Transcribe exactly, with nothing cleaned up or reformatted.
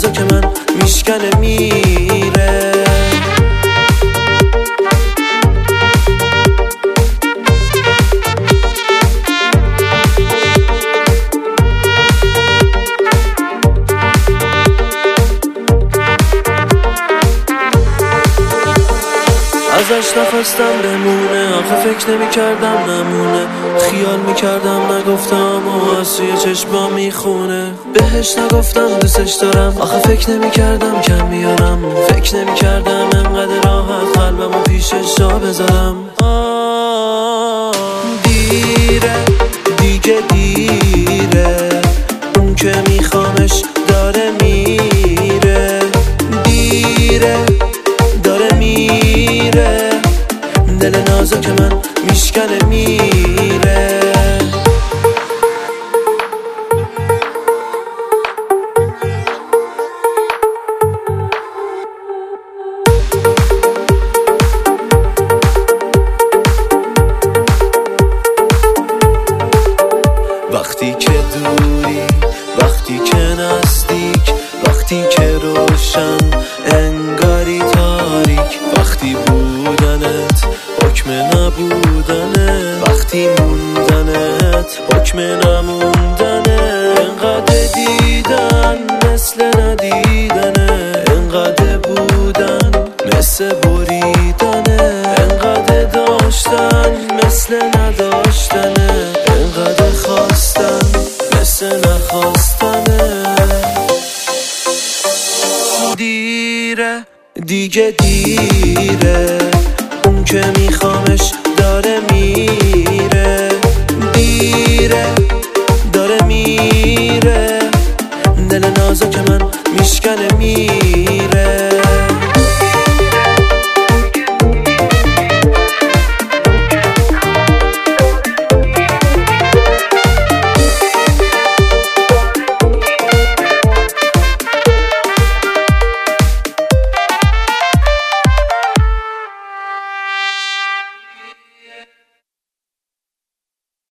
نازک من میشکنه میره. ازش نخواستم بمونه، آخه فکر نمی کردم نمونه. خیال می کردم نگفتم و از توی چشما میخونه. بهش نگفتم دوستش دارم، آخه فکر نمی کردم کم میارم. فکر نمی کردم انقدر راحت قلبمو پیشش جا بذارم. آه دیره دیگه دیره، اون که میخوامش داره میره. دیره داره میره، دل نازک من میشکنه میره. وقتی که دوری، وقتی که نزدیک، وقتی که روشن انگاری تاریک. وقتی بودنت حکم نبودنه، وقتی موندنت حکم نموندنه. انقدر دیدن مثل ندیدنه، انقدر بودن مثل بریدنه. انقدر داشتن مثل نداشتنه، انقدر خواستن مثل نخواستنه. دیره دیگه دیره، اون که میخوامش داره میره. دیره داره میره، دل نازک من میشکنه میره.